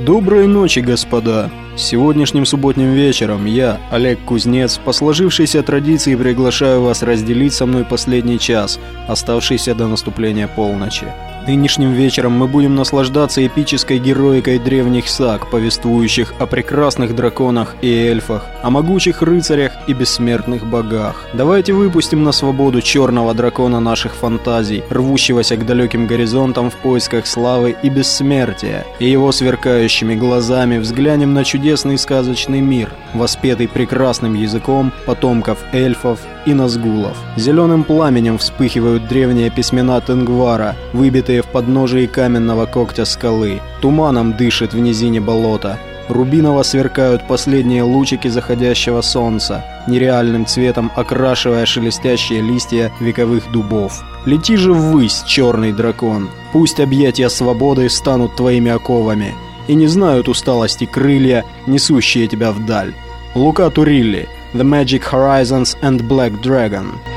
Доброй ночи, господа! Сегодняшним субботним вечером я, Олег Кузнец, по сложившейся традиции приглашаю вас разделить со мной последний час, оставшийся до наступления полночи. Нынешним вечером мы будем наслаждаться эпической героикой древних саг, повествующих о прекрасных драконах и эльфах, о могучих рыцарях и бессмертных богах. Давайте выпустим на свободу черного дракона наших фантазий, рвущегося к далеким горизонтам в поисках славы и бессмертия, и его сверкающими глазами взглянем на чудесный сказочный мир, воспетый прекрасным языком потомков эльфов и назгулов. Зеленым пламенем вспыхивают древние письмена Тенгвара, выбитые в подножии каменного когтя скалы. Туманом дышит в низине болота. Рубиново сверкают последние лучики заходящего солнца, нереальным цветом окрашивая шелестящие листья вековых дубов. Лети же ввысь, черный дракон, пусть объятия свободы станут твоими оковами, и не знают усталости крылья, несущие тебя вдаль. Лука Турилли, The Magic Horizons and Black Dragon.